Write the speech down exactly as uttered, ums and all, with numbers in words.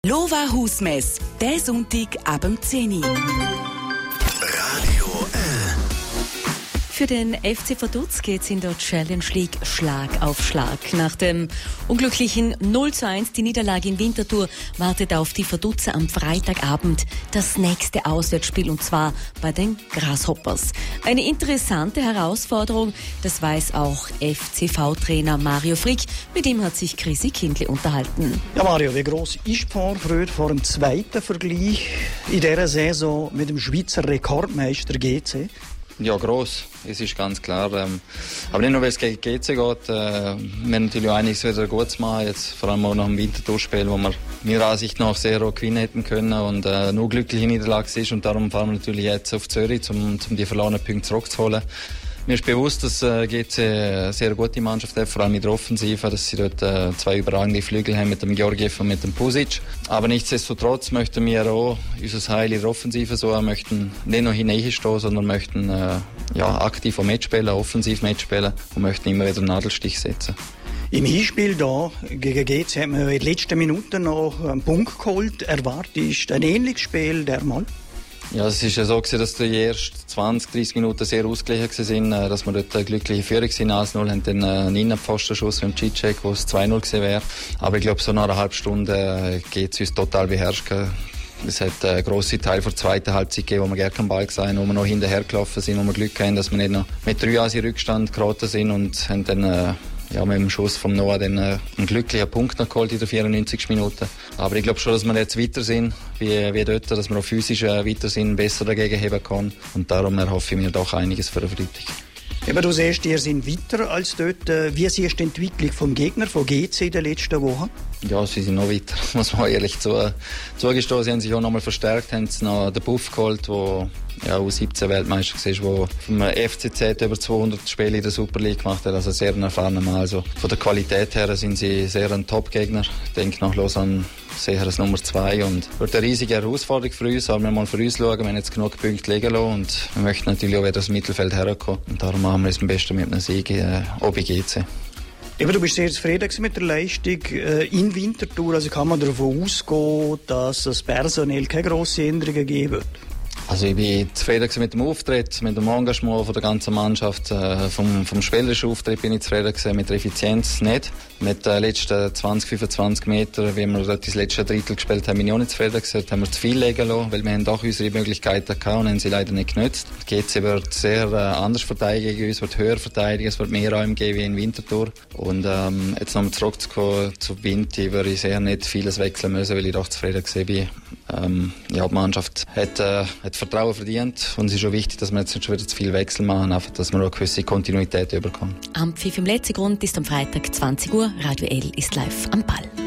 Lova Hausmess, der Sonntag ab dem zehn Uhr. Radio L. Für den F C Vaduz geht es in der Challenge League Schlag auf Schlag. Nach dem unglücklichen null zu eins, die Niederlage in Winterthur, wartet auf die Vaduzer am Freitagabend das nächste Auswärtsspiel, und zwar bei den Grasshoppers. Eine interessante Herausforderung, das weiß auch F C V-Trainer Mario Frick. Mit ihm hat sich Chrissy Kindle unterhalten. Ja, Mario, wie gross ist die Vorfreude vor dem zweiten Vergleich in dieser Saison mit dem Schweizer Rekordmeister G C? Ja, gross. Es ist ganz klar. Ähm, aber nicht nur, weil es gegen G C geht. Äh, wir haben natürlich auch einiges wieder gut zu machen. Jetzt vor allem auch nach dem Winterthurspiel, wo wir meiner Ansicht nach sehr hoch gewinnen hätten können und äh, nur glückliche Niederlage ist. Und darum fahren wir natürlich jetzt auf Zürich, um, um die verlorenen Punkte zurückzuholen. Mir ist bewusst, dass äh, G C eine sehr gute Mannschaft hat, vor allem mit der Offensive, dass sie dort äh, zwei überragende Flügel haben mit dem Georgiev und mit dem Pusic. Aber nichtsdestotrotz möchten wir auch unser Heil in der Offensive so, wir möchten nicht nur hineinstehen, sondern möchten äh, ja, aktiv auch mitspielen, offensiv mitspielen und möchten immer wieder einen Nadelstich setzen. Im Hinspiel da gegen G C hat man in den letzten Minuten noch einen Punkt geholt. Erwartet ein ähnliches Spiel dermal? Ja, es ist ja so gewesen, dass die ersten zwanzig, dreissig Minuten sehr ausgeglichen waren, dass wir dort eine glückliche Führung sind. eins null haben dann einen Innenpfostenschuss mit dem Cicek, wo es zwei null gewesen wäre. Aber ich glaube, so nach einer halben Stunde geht es uns total beherrscht. Es hat einen grossen Teil der zweiten Halbzeit gegeben, wo wir gerne am Ball gesehen, wo wir noch hinterher gelaufen sind, wo wir Glück haben, dass wir nicht noch mit drei Asi Rückstand geraten sind und haben dann äh, ja, mit dem Schuss vom Noah dann äh, einen glücklichen Punkt noch geholt in der vierundneunzigsten Minute. Aber ich glaube schon, dass wir jetzt weiter sind, wie, wie dort, dass wir auch physisch äh, weiter sind, besser dagegen heben können. Und darum erhoffe ich mir doch einiges für den Freitag. Eben, du siehst, ihr seid weiter als dort. Wie siehst du die Entwicklung vom Gegner, von G C in den letzten Wochen? Ja, sie sind noch weiter, muss man ehrlich zu, zugestehen. Sie haben sich auch noch mal verstärkt, haben noch den Buff geholt, der ja, U siebzehn Weltmeister war, der vom F C Z über zweihundert Spiele in der Super League gemacht hat, also sehr ein erfahrener Mann. Also von der Qualität her sind sie sehr ein Top-Gegner. Ich denke nach Lausanne sicher als Nummer zwei und wird eine riesige Herausforderung für uns, aber wir müssen für uns schauen, wir haben jetzt genug Punkte liegen lassen und wir möchten natürlich auch wieder das Mittelfeld herkommen und darum machen wir es am besten mit einem Sieg, äh, auch bei G C. Eben, du bist sehr zufrieden mit der Leistung äh, in Winterthur, also kann man davon ausgehen, dass es personell keine grossen Änderungen geben wird? Also ich bin zufrieden mit dem Auftritt, mit dem Engagement von der ganzen Mannschaft. Äh, vom, vom spielerischen Auftritt bin ich zufrieden gewesen, mit der Effizienz nicht. Mit den letzten zwanzig, fünfundzwanzig Metern, wie wir das letzte Drittel gespielt haben, bin ich auch nicht zufrieden gewesen. Da haben wir zu viel legen lassen, weil wir haben doch unsere Möglichkeiten gehabt und haben sie leider nicht genutzt. G C wird sehr äh, anders verteidigen gegen uns, wird höher verteidigen, es wird mehr Räume geben wie in Winterthur. Und ähm, jetzt nochmal zurückzukommen zu Winti, würde ich sehr nicht vieles wechseln müssen, weil ich doch zufrieden gewesen bin. Ähm, ja, die Mannschaft hat, äh, hat Vertrauen verdient und es ist auch wichtig, dass wir jetzt nicht schon wieder zu viel Wechsel machen, einfach, dass wir auch eine gewisse Kontinuität überkommen. Am Pfiff im letzten Grund ist am Freitag zwanzig Uhr. Radio L ist live am Ball.